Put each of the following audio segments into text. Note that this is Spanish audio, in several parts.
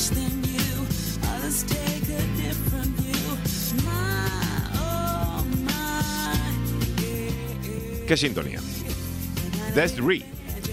¿Qué sintonía? Desiree.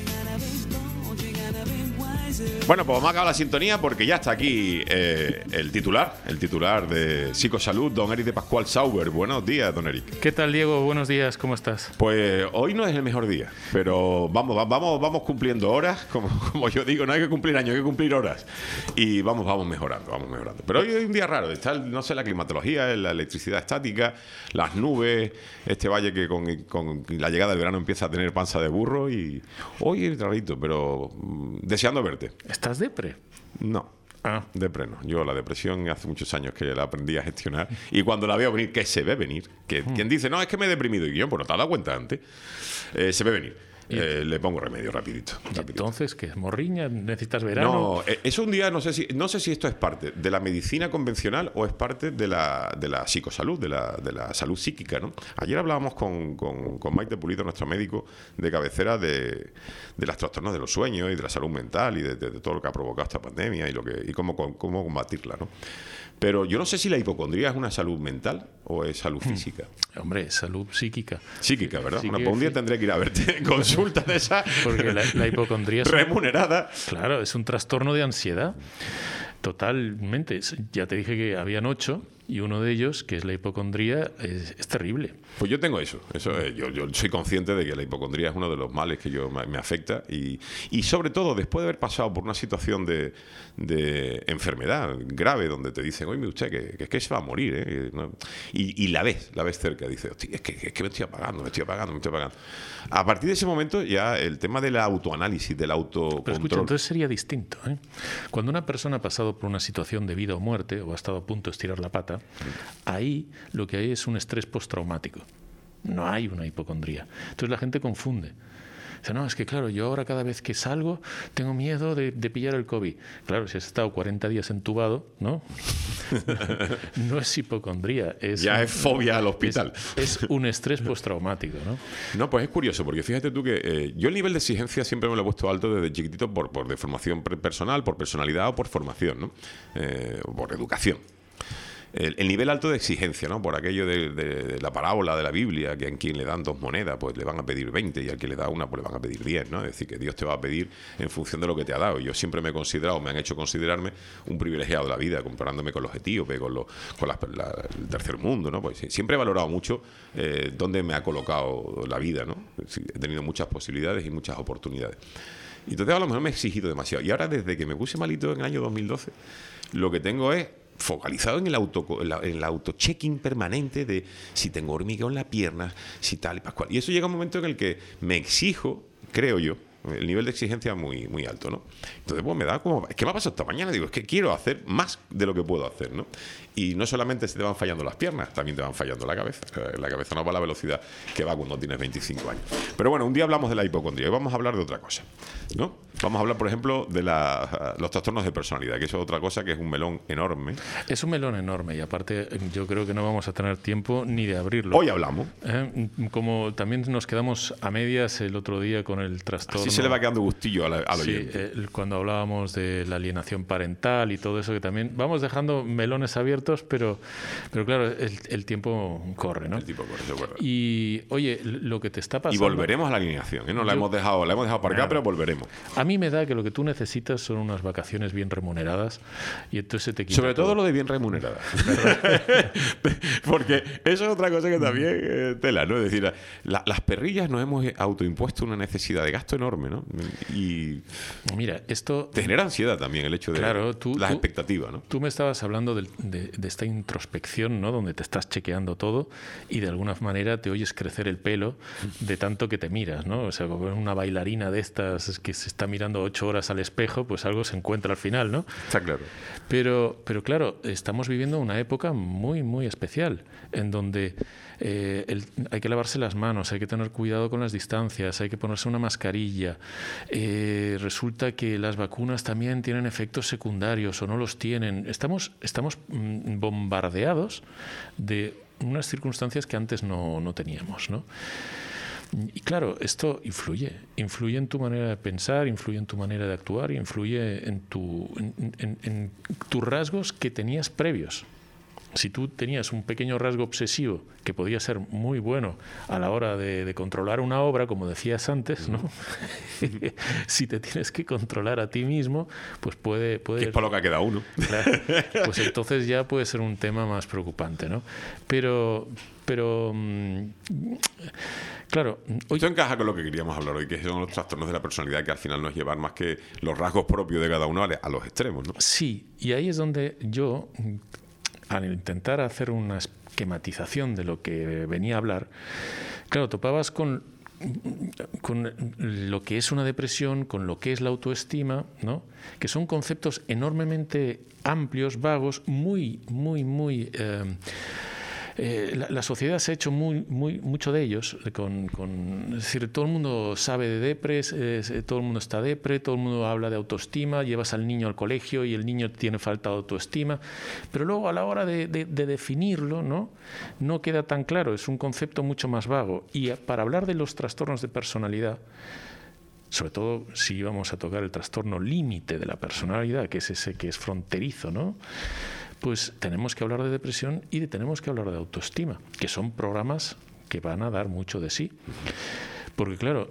Bueno, pues vamos a acabar la sintonía porque ya está aquí el titular de Psicosalud, don Eric de Pascual Sauber. Buenos días, don Eric. ¿Qué tal, Diego? Buenos días, ¿cómo estás? Pues hoy no es el mejor día, pero vamos cumpliendo horas, como yo digo, no hay que cumplir años, hay que cumplir horas. Y vamos mejorando. Pero hoy es un día raro, está, no sé, la climatología, la electricidad estática, las nubes, este valle que con la llegada del verano empieza a tener panza de burro y hoy es rarito, pero deseando verte. ¿Estás depre? No. Depre no. Yo la depresión hace muchos años que la aprendí a gestionar y cuando la veo venir, que se ve venir, que quien dice, no, es que me he deprimido y yo, pues no te has dado cuenta antes, se ve venir. Le pongo remedio rapidito. Entonces, ¿qué? ¿Morriña? ¿Necesitas verano? No, eso un día no sé si esto es parte de la medicina convencional o es parte de la psicosalud, de la salud psíquica, ¿no? Ayer hablábamos con Maite Pulido, nuestro médico de cabecera, de los trastornos de los sueños y de la salud mental y de todo lo que ha provocado esta pandemia y cómo combatirla, ¿no? Pero yo no sé si la hipocondría es una salud mental o es salud física. Hombre, salud psíquica. Psíquica, ¿verdad? Bueno, pues un día tendré que ir a verte en consulta de esa. Porque la hipocondría es remunerada. Claro, es un trastorno de ansiedad. Totalmente. Ya te dije que habían 8 y uno de ellos, que es la hipocondría, es terrible. Pues yo tengo eso. Yo soy consciente de que la hipocondría es uno de los males que me afecta y sobre todo después de haber pasado por una situación de enfermedad grave donde te dicen, oye, usted, que es que se va a morir, ¿eh? Y la ves cerca, dice, hostia, es que me estoy apagando. A partir de ese momento ya el tema del autoanálisis, del autocontrol. Pero escucha, entonces sería distinto, ¿eh? Cuando una persona ha pasado por una situación de vida o muerte o ha estado a punto de estirar la pata, ahí lo que hay es un estrés postraumático. No hay una hipocondría. Entonces la gente confunde. Dice, no, es que claro, yo ahora cada vez que salgo tengo miedo de pillar el COVID. Claro, si has estado 40 días entubado, ¿no? No es hipocondría. Es fobia al hospital. Es un estrés postraumático, ¿no? No, pues es curioso, porque fíjate tú que yo el nivel de exigencia siempre me lo he puesto alto desde chiquitito por deformación personal, por personalidad o por formación, ¿no? O por educación. El nivel alto de exigencia, ¿no? Por aquello de la parábola de la Biblia, que a quien le dan 2 monedas, pues le van a pedir 20, y al que le da una, pues le van a pedir 10, ¿no? Es decir, que Dios te va a pedir en función de lo que te ha dado. Yo siempre me he considerado, me han hecho considerarme un privilegiado de la vida, comparándome con los etíopes, con el tercer mundo, ¿no? Pues siempre he valorado mucho dónde me ha colocado la vida, ¿no? He tenido muchas posibilidades y muchas oportunidades. Y entonces a lo mejor me he exigido demasiado. Y ahora, desde que me puse malito en el año 2012, lo que tengo es focalizado en el auto-checking permanente de si tengo hormigueo en la pierna, si tal y pascual. Y eso llega un momento en el que me exijo, creo yo, el nivel de exigencia muy, muy alto, ¿no? Entonces, pues me da como... Es que me ha pasado esta mañana, digo, es que quiero hacer más de lo que puedo hacer, ¿no? Y no solamente se te van fallando las piernas, también te van fallando la cabeza. La cabeza no va a la velocidad que va cuando tienes 25 años. Pero bueno, un día hablamos de la hipocondría y vamos a hablar de otra cosa, ¿no? Vamos a hablar, por ejemplo, de los trastornos de personalidad, que eso es otra cosa que es un melón enorme. Es un melón enorme y aparte yo creo que no vamos a tener tiempo ni de abrirlo. Hoy hablamos. Como también nos quedamos a medias el otro día con el trastorno... Así se le va quedando gustillo al oyente. Cuando hablábamos de la alienación parental y todo eso, que también vamos dejando melones abiertos, pero claro, el tiempo corre, ¿no? El tiempo corre, se acuerda. Y, oye, lo que te está pasando... Y volveremos a la alineación, ¿eh? No la hemos dejado aparcada, pero volveremos. A mí me da que lo que tú necesitas son unas vacaciones bien remuneradas y entonces se te quita sobre todo lo de bien remuneradas. Porque eso es otra cosa que también tela, ¿no? Es decir, las perrillas nos hemos autoimpuesto una necesidad de gasto enorme, ¿no? Y mira, esto te genera ansiedad también el hecho de las expectativas, ¿no? Tú me estabas hablando de esta introspección, ¿no? Donde te estás chequeando todo y de alguna manera te oyes crecer el pelo de tanto que te miras, ¿no? O sea, como una bailarina de estas que se está mirando 8 horas al espejo, pues algo se encuentra al final, ¿no? Está claro. Pero claro, estamos viviendo una época muy, muy especial en donde hay que lavarse las manos, hay que tener cuidado con las distancias, hay que ponerse una mascarilla. Resulta que las vacunas también tienen efectos secundarios o no los tienen. Estamos bombardeados de unas circunstancias que antes no teníamos, ¿no? Y claro, esto influye en tu manera de pensar, influye en tu manera de actuar, influye en tus rasgos que tenías previos. Si tú tenías un pequeño rasgo obsesivo que podía ser muy bueno a la hora de controlar una obra, como decías antes, ¿no? Si te tienes que controlar a ti mismo, pues puede que es para lo que ha quedado uno. Claro, pues entonces ya puede ser un tema más preocupante, ¿no? Pero claro, esto encaja con lo que queríamos hablar hoy, que son los trastornos de la personalidad, que al final no es llevar más que los rasgos propios de cada uno a los extremos, ¿no? Sí, y ahí es donde yo, al intentar hacer una esquematización de lo que venía a hablar, claro, topabas con lo que es una depresión, con lo que es la autoestima, ¿no? Que son conceptos enormemente amplios, vagos, muy la sociedad se ha hecho mucho de ellos, es decir, todo el mundo sabe de depres, todo el mundo está depre, todo el mundo habla de autoestima, llevas al niño al colegio y el niño tiene falta de autoestima, pero luego a la hora de definirlo, no queda tan claro, es un concepto mucho más vago. Y para hablar de los trastornos de personalidad, sobre todo si íbamos a tocar el trastorno límite de la personalidad, que es ese que es fronterizo, ¿no? Pues tenemos que hablar de depresión y tenemos que hablar de autoestima, que son programas que van a dar mucho de sí. Porque claro,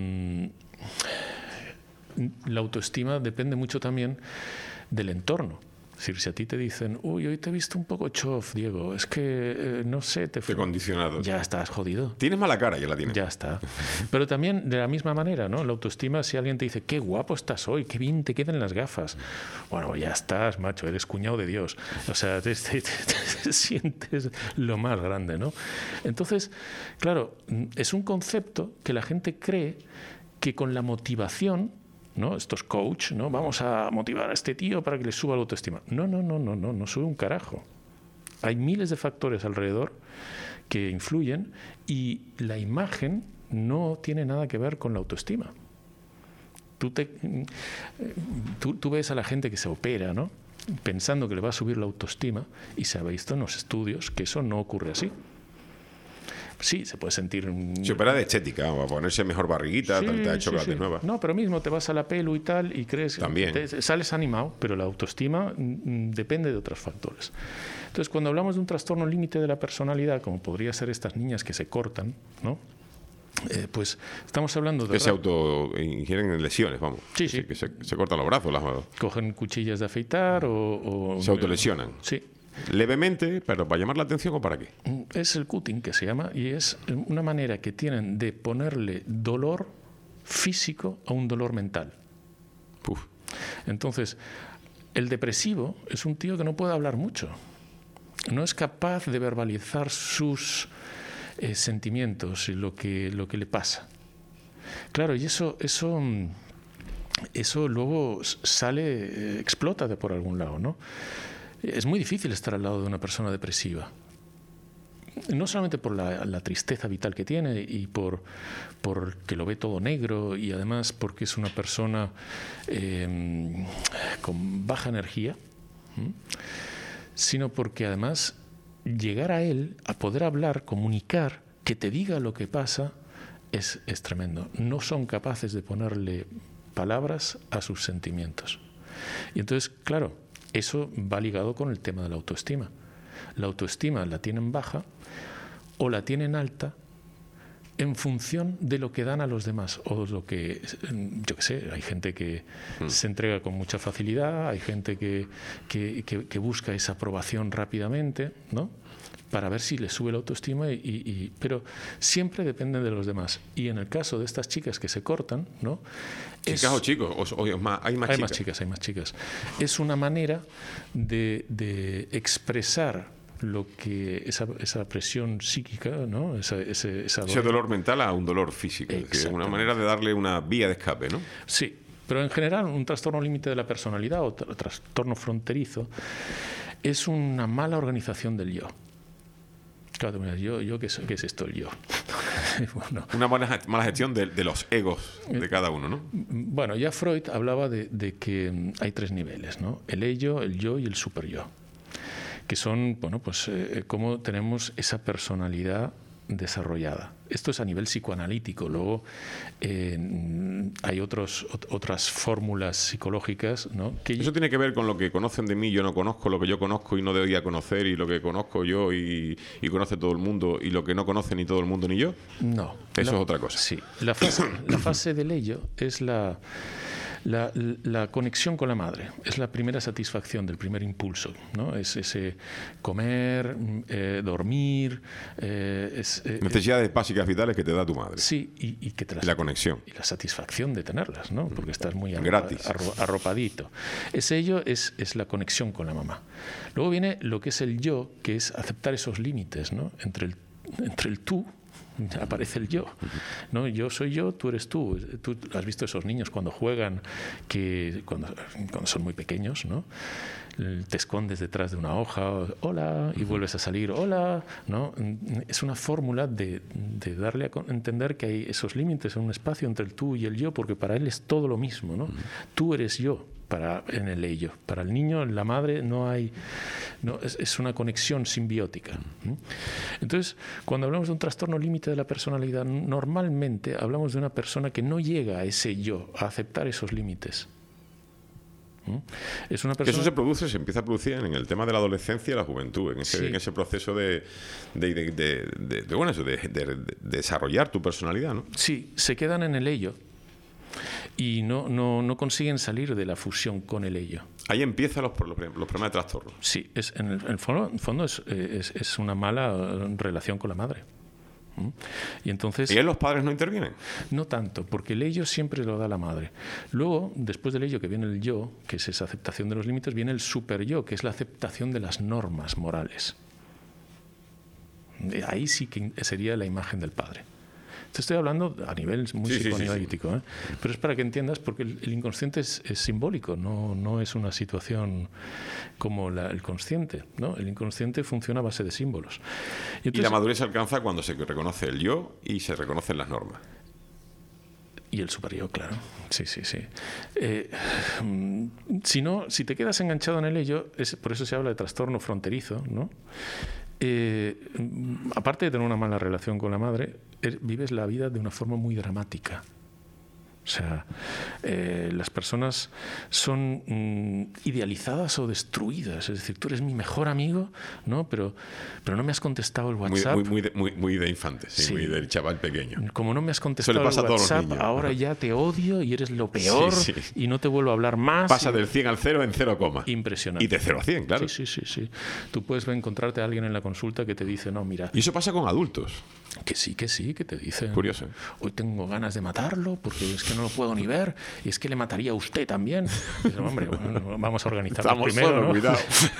la autoestima depende mucho también del entorno. Es decir, si a ti te dicen, uy, hoy te he visto un poco chof, Diego, es que, no sé, te condicionado. Ya estás jodido. Tienes mala cara, ya la tienes. Ya está. Pero también de la misma manera, ¿no? La autoestima, si alguien te dice, qué guapo estás hoy, qué bien te quedan las gafas. Bueno, ya estás, macho, eres cuñado de Dios. O sea, te sientes lo más grande, ¿no? Entonces, claro, es un concepto que la gente cree que con la motivación, ¿no? Estos coach, ¿no? Vamos a motivar a este tío para que le suba la autoestima. No sube un carajo. Hay miles de factores alrededor que influyen y la imagen no tiene nada que ver con la autoestima. Tú ves a la gente que se opera, ¿no? Pensando que le va a subir la autoestima y se ha visto en los estudios que eso no ocurre así. Sí, se puede sentir... Se opera de estética, o a ponerse mejor barriguita, sí, te ha hecho chocolate nueva. No, pero mismo te vas a la pelu y tal y crees... También. Sales animado, pero la autoestima depende de otros factores. Entonces, cuando hablamos de un trastorno límite de la personalidad, como podría ser estas niñas que se cortan, ¿no? Pues estamos hablando de... Que se autoingieren lesiones, vamos. Sí, sí. Que se cortan los brazos. Cogen cuchillas de afeitar o se autolesionan. Sí. Levemente, pero ¿para llamar la atención o para qué? Es el cutting, que se llama, y es una manera que tienen de ponerle dolor físico a un dolor mental. Uf. Entonces, el depresivo es un tío que no puede hablar mucho. No es capaz de verbalizar sus sentimientos y lo que le pasa. Claro, y eso luego sale, explota de por algún lado, ¿no? Es muy difícil estar al lado de una persona depresiva. No solamente por la tristeza vital que tiene y por que lo ve todo negro y además porque es una persona con baja energía, sino porque además llegar a él, a poder hablar, comunicar, que te diga lo que pasa, es tremendo. No son capaces de ponerle palabras a sus sentimientos. Y entonces, claro, eso va ligado con el tema de la autoestima. La autoestima la tienen baja o la tienen alta en función de lo que dan a los demás o lo que, yo qué sé, hay gente que se entrega con mucha facilidad, hay gente que busca esa aprobación rápidamente, ¿no? Para ver si le sube la autoestima, pero siempre depende de los demás. Y en el caso de estas chicas que se cortan, ¿no? ¿Chicas o chicos? ¿Hay más chicas? Hay más chicas. Es una manera de expresar lo que esa presión psíquica, ¿no? Ese dolor mental a un dolor físico. Es una manera de darle una vía de escape, ¿no? Sí, pero en general un trastorno límite de la personalidad o trastorno fronterizo es una mala organización del yo. Claro, yo ¿qué es esto, el yo? Bueno, una mala gestión de los egos de cada uno, ¿no? Bueno, ya Freud hablaba de que hay 3 niveles, ¿no? El ello, el yo y el superyo. Que son, bueno, pues cómo tenemos esa personalidad desarrollada. Esto es a nivel psicoanalítico. Luego hay otras fórmulas psicológicas, ¿no? Eso tiene que ver con lo que conocen de mí, yo no conozco, lo que yo conozco y no debería conocer, y lo que conozco yo y conoce todo el mundo, y lo que no conoce ni todo el mundo ni yo. No. Eso es otra cosa. Sí. La fase del ello es la conexión con la madre, es la primera satisfacción del primer impulso, ¿no? Es ese comer, dormir. Necesidades básicas vitales que te da tu madre. Sí, y que te la conexión. Y la satisfacción de tenerlas, ¿no? Porque estás muy gratis. Arropadito. Ese ello es la conexión con la mamá. Luego viene lo que es el yo, que es aceptar esos límites, ¿no? Entre el tú. Aparece el yo, ¿no? Yo soy yo, tú eres tú. Tú has visto esos niños cuando juegan, que cuando son muy pequeños, ¿no? Te escondes detrás de una hoja, hola, y vuelves a salir, hola, ¿no? Es una fórmula de darle a entender que hay esos límites en un espacio entre el tú y el yo, porque para él es todo lo mismo, ¿no? Tú eres yo. En el ello. Para el niño, en la madre, es una conexión simbiótica. Entonces, cuando hablamos de un trastorno límite de la personalidad, normalmente hablamos de una persona que no llega a ese yo, a aceptar esos límites. Es una persona... Eso se empieza a producir en el tema de la adolescencia y la juventud, en ese proceso de desarrollar tu personalidad, ¿no? Sí, se quedan en el ello. Y no consiguen salir de la fusión con el ello. Ahí empiezan los problemas de trastorno. Sí, en el fondo es una mala relación con la madre. Y entonces, ¿y los padres no intervienen? No tanto, porque el ello siempre lo da la madre. Luego, después del ello, que viene el yo, que es esa aceptación de los límites, viene el super yo, que es la aceptación de las normas morales. Ahí sí que sería la imagen del padre. Te estoy hablando a nivel muy psicoanalítico, ¿eh? Pero es para que entiendas, porque el inconsciente es simbólico, no es una situación como el consciente, ¿no? El inconsciente funciona a base de símbolos. Y la madurez se alcanza cuando se reconoce el yo y se reconocen las normas. Y el superior, claro. Sí. Si te quedas enganchado en el ello, por eso se habla de trastorno fronterizo, ¿no? Aparte de tener una mala relación con la madre, vives la vida de una forma muy dramática. O sea, las personas son idealizadas o destruidas. Es decir, tú eres mi mejor amigo, ¿no? Pero no me has contestado el WhatsApp. Muy de infante, muy del chaval pequeño. Como no me has contestado el WhatsApp, ahora ya te odio y eres lo peor y no te vuelvo a hablar más. Pasa del 100 al 0 en 0, impresionante. Y de 0 a 100, claro. Sí. Tú puedes encontrarte a alguien en la consulta que te dice, no, mira... Y eso pasa con adultos. Que sí, que te dicen... Curioso. Hoy tengo ganas de matarlo porque es que no lo puedo ni ver y es que le mataría a usted también. Y dice, hombre, bueno, vamos a organizarlo primero, solo, ¿no? Cuidado.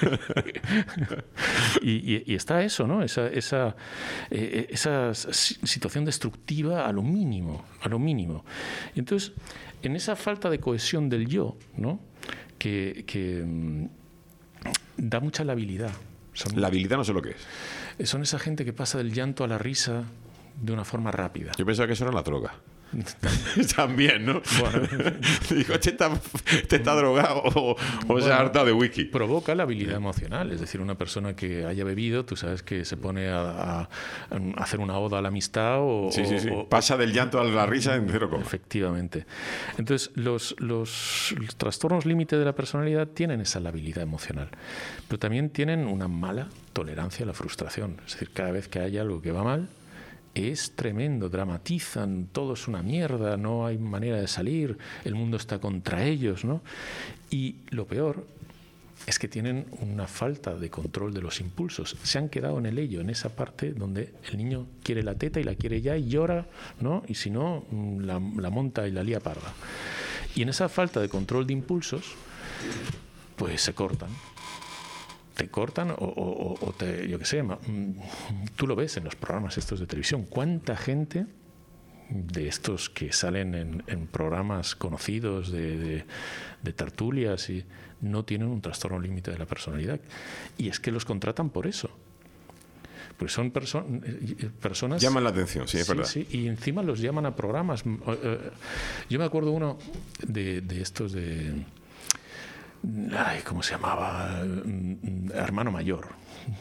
y está eso, ¿no? Esa situación destructiva a lo mínimo. Y entonces, en esa falta de cohesión del yo, ¿no? que da mucha labilidad. La habilidad no sé lo que es. Son esa gente que pasa del llanto a la risa de una forma rápida. Yo pensaba que eso era la droga. También, ¿no? Bueno, digo, este está drogado o se ha hartado de whisky. Provoca la habilidad emocional. Es decir, una persona que haya bebido, tú sabes que se pone a hacer una oda a la amistad o pasa del llanto a la risa en 0, efectivamente. Entonces, los trastornos límite de la personalidad tienen esa labilidad emocional, pero también tienen una mala tolerancia a la frustración. Es decir, cada vez que hay algo que va mal, es tremendo, dramatizan, todo es una mierda, no hay manera de salir, el mundo está contra ellos, ¿no? Y lo peor es que tienen una falta de control de los impulsos. Se han quedado en el ello, en esa parte donde el niño quiere la teta y la quiere ya y llora, ¿no? Y si no, la monta y la lía parda. Y en esa falta de control de impulsos, pues se cortan. Te cortan o yo qué sé, tú lo ves en los programas estos de televisión, cuánta gente de estos que salen en programas conocidos de tertulias y no tienen un trastorno límite de la personalidad, y es que los contratan por eso, pues son personas llaman la atención, sí, es verdad. Sí, y encima los llaman a programas. Yo me acuerdo uno de estos de... ¿cómo se llamaba? Hermano Mayor.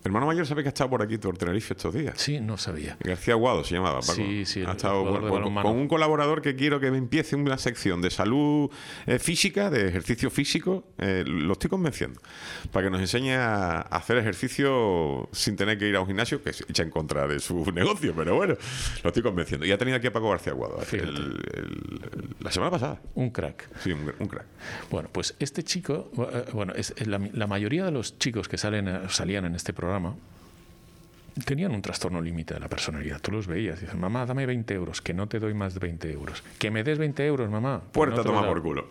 hermano mayor, ¿sabe que ha estado por aquí, por Tenerife, estos días? Sí, no sabía. García Aguado se llamaba, Paco. Sí, ha estado con un colaborador que quiero que me empiece una sección de salud física, de ejercicio físico. Lo estoy convenciendo. Para que nos enseñe a hacer ejercicio sin tener que ir a un gimnasio, que se echa en contra de su negocio, pero bueno, lo estoy convenciendo. Y ha tenido aquí a Paco García Aguado la semana pasada. Un crack. Sí, un crack. Bueno, pues este chico, la mayoría de los chicos que salían en este programa tenían un trastorno límite de la personalidad. Tú los veías y dices, mamá, dame 20 euros, que no te doy más de 20 euros. Que me des 20 euros, mamá. Puerta, no toma por culo.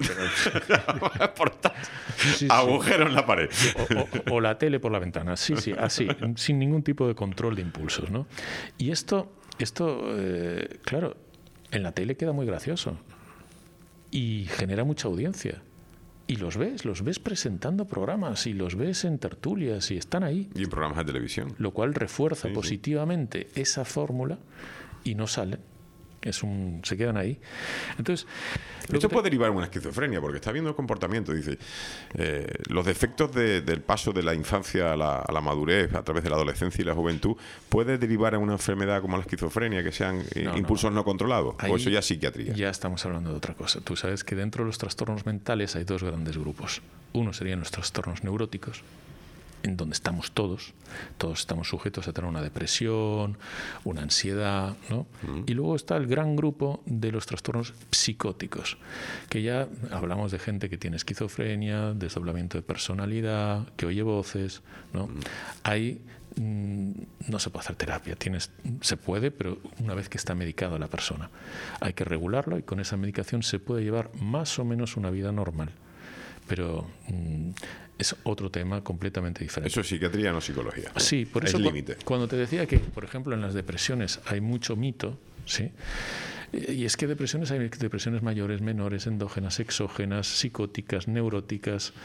Sí, agujero en la pared. O la tele por la ventana. Sí, así, sin ningún tipo de control de impulsos, ¿no? Y esto claro, en la tele queda muy gracioso y genera mucha audiencia. Y los ves presentando programas y los ves en tertulias y están ahí. Y en programas de televisión. Lo cual refuerza positivamente esa fórmula y no salen. Se quedan ahí. Entonces, esto puede derivar en una esquizofrenia, porque está viendo el comportamiento. Dice, los defectos del paso de la infancia a la madurez a través de la adolescencia y la juventud puede derivar en una enfermedad como la esquizofrenia, que sean impulsos no controlados. O eso ya es psiquiatría. Ya estamos hablando de otra cosa. Tú sabes que dentro de los trastornos mentales hay dos grandes grupos. Uno serían los trastornos neuróticos, en donde estamos todos estamos sujetos a tener una depresión, una ansiedad, ¿no? Y luego está el gran grupo de los trastornos psicóticos, que ya hablamos de gente que tiene esquizofrenia, desdoblamiento de personalidad, que oye voces, ¿no? Ahí no se puede hacer terapia, se puede, pero una vez que está medicada la persona. Hay que regularlo y con esa medicación se puede llevar más o menos una vida normal. Pero es otro tema completamente diferente. Eso es psiquiatría, no psicología. Sí, por eso cuando te decía que, por ejemplo, en las depresiones hay mucho mito, ¿sí? Y es que hay depresiones mayores, menores, endógenas, exógenas, psicóticas, neuróticas.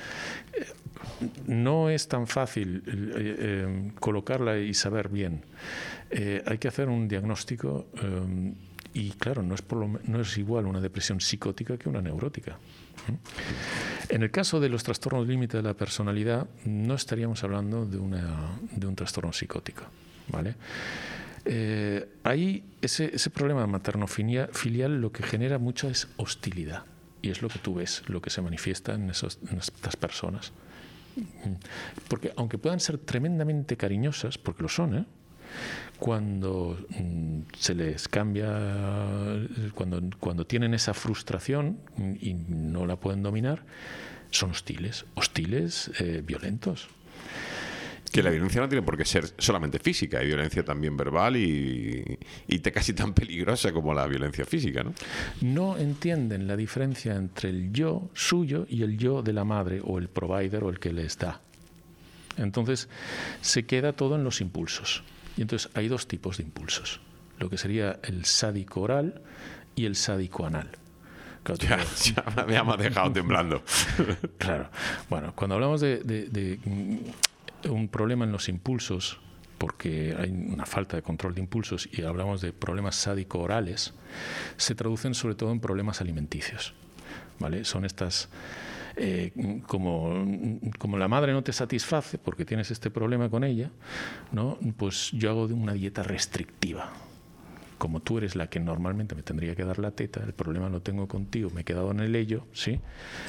No es tan fácil colocarla y saber bien. Hay que hacer un diagnóstico y, claro, no es igual una depresión psicótica que una neurótica. En el caso de los trastornos límite de la personalidad, no estaríamos hablando de un trastorno psicótico, ¿vale? Ahí ese problema materno-filial lo que genera mucho es hostilidad, y es lo que tú ves, lo que se manifiesta en estas personas. Porque aunque puedan ser tremendamente cariñosas, porque lo son, cuando se les cambia, cuando tienen esa frustración y no la pueden dominar, son hostiles, violentos. Que la violencia no tiene por qué ser solamente física, hay violencia también verbal y casi tan peligrosa como la violencia física, ¿no? No entienden la diferencia entre el yo suyo y el yo de la madre o el provider o el que les da. Entonces se queda todo en los impulsos. Y entonces hay dos tipos de impulsos, lo que sería el sádico oral y el sádico anal. Claro, ya me has dejado temblando. Claro. Bueno, cuando hablamos de un problema en los impulsos, porque hay una falta de control de impulsos, y hablamos de problemas sádico-orales, se traducen sobre todo en problemas alimenticios, ¿vale? Son estas... como la madre no te satisface porque tienes este problema con ella, ¿no? Pues yo hago una dieta restrictiva. Como tú eres la que normalmente me tendría que dar la teta, el problema lo tengo contigo, me he quedado en el ello, ¿sí?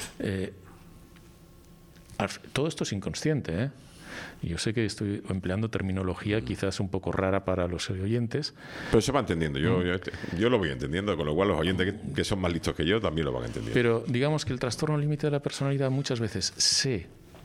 Todo esto es inconsciente, ¿eh? Y yo sé que estoy empleando terminología quizás un poco rara para los oyentes. Pero se va entendiendo, yo lo voy entendiendo, con lo cual los oyentes que son más listos que yo también lo van entendiendo. Pero digamos que el trastorno límite de la personalidad muchas veces se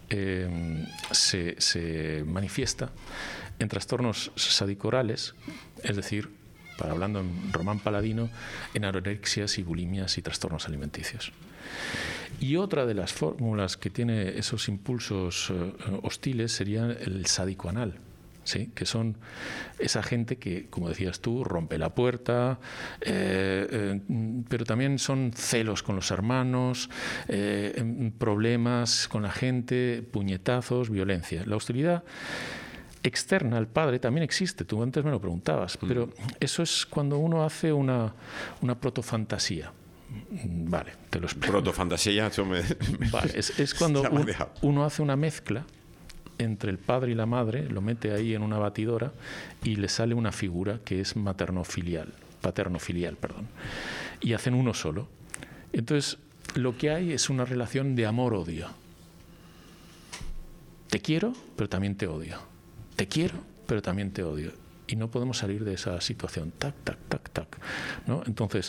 manifiesta en trastornos sádico-orales, es decir, hablando en Román Paladino, en anorexias y bulimias y trastornos alimenticios. Y otra de las fórmulas que tiene esos impulsos hostiles sería el sádico anal, ¿sí? Que son esa gente que, como decías tú, rompe la puerta, pero también son celos con los hermanos, problemas con la gente, puñetazos, violencia. La hostilidad externa al padre también existe, tú antes me lo preguntabas, pero eso es cuando uno hace una protofantasía. Vale, te lo explico. Protofantasía, eso me... Vale, es cuando uno hace una mezcla entre el padre y la madre, lo mete ahí en una batidora y le sale una figura que es paternofilial, perdón, y hacen uno solo. Entonces, lo que hay es una relación de amor-odio. Te quiero, pero también te odio. Te quiero, pero también te odio. Y no podemos salir de esa situación. Tac, tac, tac, tac, ¿no? Entonces,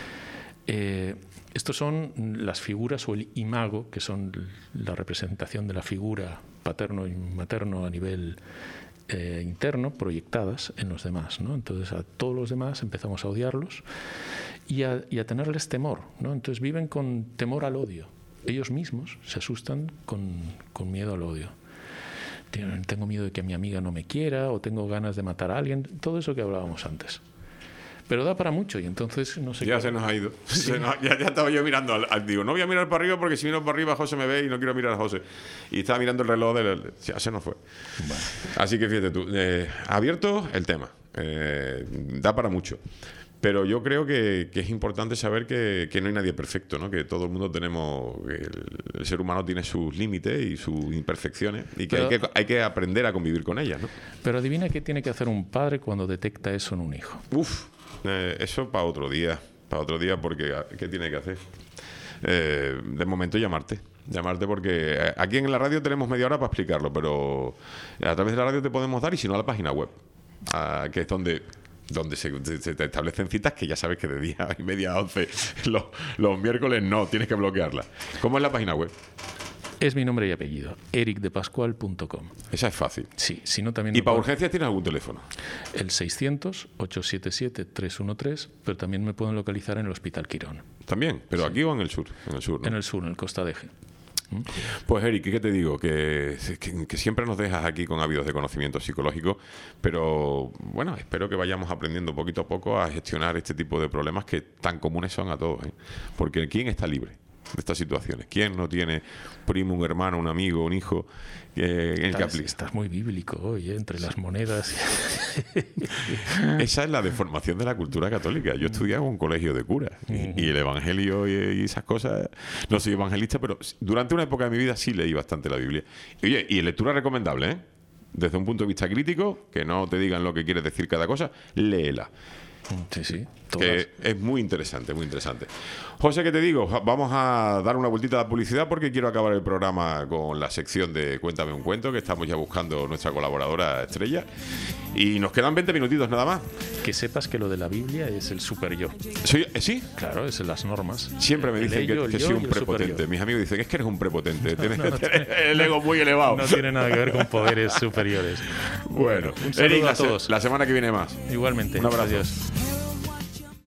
estos son las figuras o el imago, que son la representación de la figura paterno y materno a nivel interno, proyectadas en los demás, ¿no? Entonces, a todos los demás empezamos a odiarlos y a tenerles temor, ¿no? Entonces, viven con temor al odio. Ellos mismos se asustan con miedo al odio. Tengo miedo de que mi amiga no me quiera, o tengo ganas de matar a alguien, todo eso que hablábamos antes. Pero da para mucho, y entonces no sé. Ya se nos ha ido. Sí. Ya estaba yo mirando. Digo, no voy a mirar para arriba porque si miro para arriba José me ve y no quiero mirar a José. Y estaba mirando el reloj ya se nos fue. Bueno. Así que fíjate tú, abierto el tema. Da para mucho. Pero yo creo que es importante saber que no hay nadie perfecto, ¿no? Que todo el mundo tenemos... El ser humano tiene sus límites y sus imperfecciones y que hay que aprender a convivir con ellas, ¿no? Pero adivina qué tiene que hacer un padre cuando detecta eso en un hijo. Eso para otro día. Porque ¿qué tiene que hacer? De momento llamarte porque aquí en la radio tenemos media hora para explicarlo, pero a través de la radio te podemos dar, y si no a la página web, que es donde se te establecen citas, que ya sabes que de 10:30 a 11 los miércoles no, tienes que bloquearla. ¿Cómo es la página web? Es mi nombre y apellido, ericdepascual.com. Esa es fácil. Sí, si no también... ¿Y para urgencias tienes algún teléfono? El 600-877-313, pero también me pueden localizar en el Hospital Quirón. ¿También? ¿Pero sí. Aquí o en el sur? En el sur, ¿no? En el sur, en el Costa de Eje. Pues Eric, ¿qué te digo? Que siempre nos dejas aquí con ávidos de conocimiento psicológico, pero bueno, espero que vayamos aprendiendo poquito a poco a gestionar este tipo de problemas que tan comunes son a todos, ¿eh? Porque ¿quién está libre de estas situaciones? ¿Quién no tiene primo, un hermano, un amigo, un hijo en el que aplica? Estás muy bíblico hoy, entre las monedas. Esa es la deformación de la cultura católica. Yo estudiaba en un colegio de curas y el evangelio y esas cosas. No soy evangelista, pero durante una época de mi vida sí leí bastante la Biblia. Y, oye, y lectura recomendable, ¿eh? Desde un punto de vista crítico, que no te digan lo que quiere decir cada cosa, léela. Sí, que es muy interesante, muy interesante. José, ¿qué te digo? Vamos a dar una vueltita a la publicidad porque quiero acabar el programa con la sección de Cuéntame un cuento, que estamos ya buscando nuestra colaboradora estrella. Y nos quedan 20 minutitos nada más. Que sepas que lo de la Biblia es el super yo. ¿Sí? Claro, es en las normas. Siempre me dicen que soy un prepotente. Mis amigos dicen, es que eres un prepotente. Tienes el ego muy elevado. No tiene nada que ver con poderes superiores. Bueno, un saludo Eric, a todos. La semana que viene más. Igualmente. Un abrazo. Adiós.